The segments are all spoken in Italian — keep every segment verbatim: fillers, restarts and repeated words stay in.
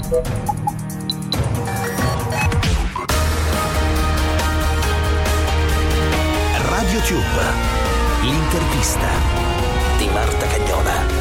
RadioTube, l'intervista di Marta Cagnola.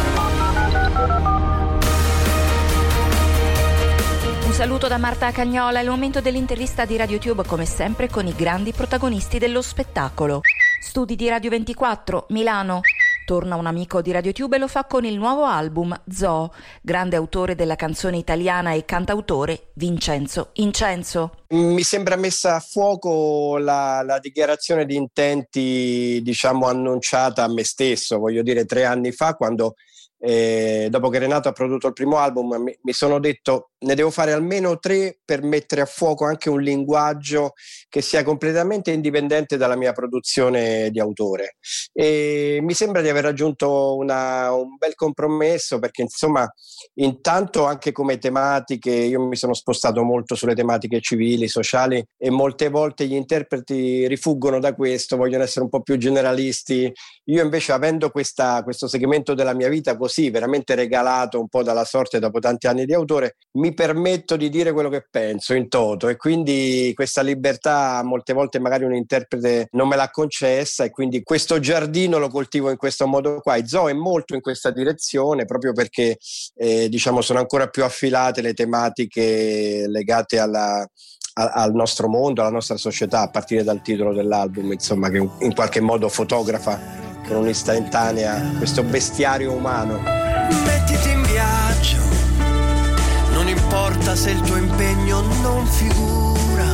Un saluto da Marta Cagnola, è il momento dell'intervista di RadioTube, come sempre con i grandi protagonisti dello spettacolo. Studi di Radio ventiquattro, Milano. Torna un amico di RadioTube e lo fa con il nuovo album Zoo, grande autore della canzone italiana e cantautore Vincenzo Incenso. Mi sembra messa a fuoco la, la dichiarazione di intenti, diciamo, annunciata a me stesso, voglio dire, tre anni fa, quando eh, dopo che Renato ha prodotto il primo album mi, mi sono detto ne devo fare almeno tre per mettere a fuoco anche un linguaggio che sia completamente indipendente dalla mia produzione di autore, e mi sembra di aver raggiunto una, un bel compromesso, perché insomma intanto anche come tematiche io mi sono spostato molto sulle tematiche civili, sociali, e molte volte gli interpreti rifuggono da questo, vogliono essere un po' più generalisti. Io invece, avendo questa, questo segmento della mia vita così veramente regalato un po' dalla sorte dopo tanti anni di autore, mi permetto di dire quello che penso in toto, e quindi questa libertà molte volte magari un interprete non me l'ha concessa, e quindi questo giardino lo coltivo in questo modo qua. E Zoo è molto in questa direzione, proprio perché eh, diciamo sono ancora più affilate le tematiche legate alla al nostro mondo, alla nostra società, a partire dal titolo dell'album, insomma, che in qualche modo fotografa con un'istantanea questo bestiario umano. Mettiti in viaggio, non importa se il tuo impegno non figura,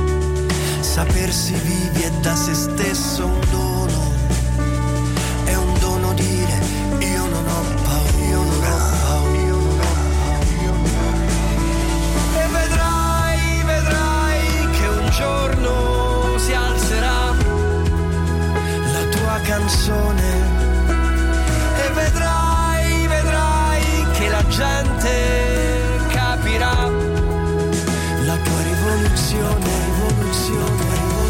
sapersi vivi è da se stesso un dono, è un dono dire io non ho paura, io non ho paura, io non ho paura, io non ho paura. E vedrai, vedrai che un giorno si alzerà la tua canzone, e vedrai, vedrai che la gente capirà la tua rivoluzione, rivoluzione,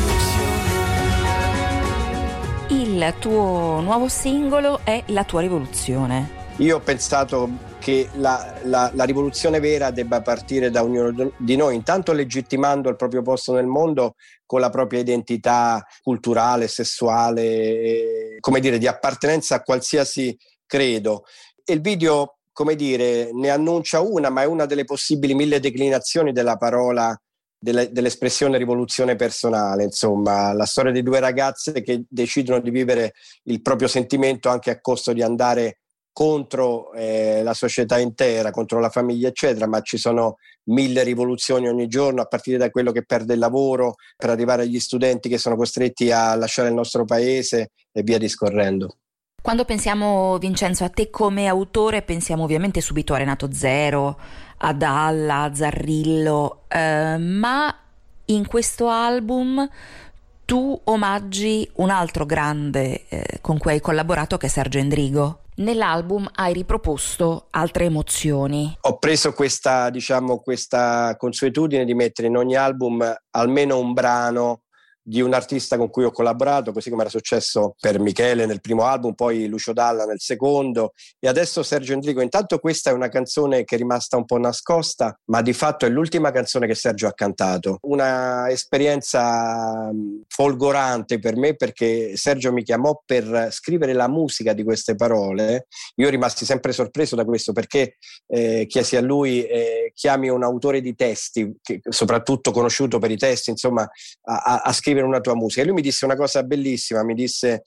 rivoluzione. Il tuo nuovo singolo è La tua rivoluzione. Io ho pensato che la, la, la rivoluzione vera debba partire da ognuno di noi, intanto legittimando il proprio posto nel mondo con la propria identità culturale, sessuale, eh, come dire, di appartenenza a qualsiasi credo. E il video, come dire, ne annuncia una, ma è una delle possibili mille declinazioni della parola, delle, dell'espressione rivoluzione personale. Insomma, la storia di due ragazze che decidono di vivere il proprio sentimento anche a costo di andare contro eh, la società intera, contro la famiglia, eccetera, ma ci sono mille rivoluzioni ogni giorno, a partire da quello che perde il lavoro, per arrivare agli studenti che sono costretti a lasciare il nostro paese, e via discorrendo. Quando pensiamo, Vincenzo, a te come autore, pensiamo ovviamente subito a Renato Zero, a Dalla, a Zarrillo, eh, ma in questo album tu omaggi un altro grande eh, con cui hai collaborato, che è Sergio Endrigo. Nell'album hai riproposto altre emozioni. Ho preso questa, diciamo, questa consuetudine di mettere in ogni album almeno un brano di un artista con cui ho collaborato, così come era successo per Michele nel primo album, poi Lucio Dalla nel secondo, e adesso Sergio Endrigo. Intanto questa è una canzone che è rimasta un po' nascosta, ma di fatto è l'ultima canzone che Sergio ha cantato. Una esperienza folgorante per me, perché Sergio mi chiamò per scrivere la musica di queste parole. Io rimasi sempre sorpreso da questo, perché eh, chiesi a lui eh, chiami un autore di testi, che, soprattutto conosciuto per i testi, insomma, a, a, a scrivere una tua musica. E lui mi disse una cosa bellissima, mi disse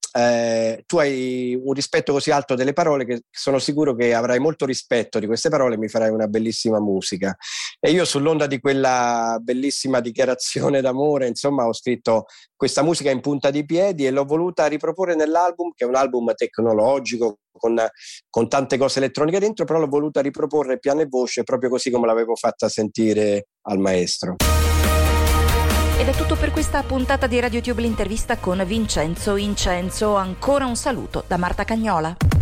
eh, tu hai un rispetto così alto delle parole che sono sicuro che avrai molto rispetto di queste parole e mi farai una bellissima musica. E io, sull'onda di quella bellissima dichiarazione d'amore, insomma, ho scritto questa musica in punta di piedi e l'ho voluta riproporre nell'album, che è un album tecnologico con, con tante cose elettroniche dentro, però l'ho voluta riproporre piano e voce, proprio così come l'avevo fatta sentire al maestro. Ed è tutto per questa puntata di RadioTube, l'intervista con Vincenzo Incenso. Ancora un saluto da Marta Cagnola.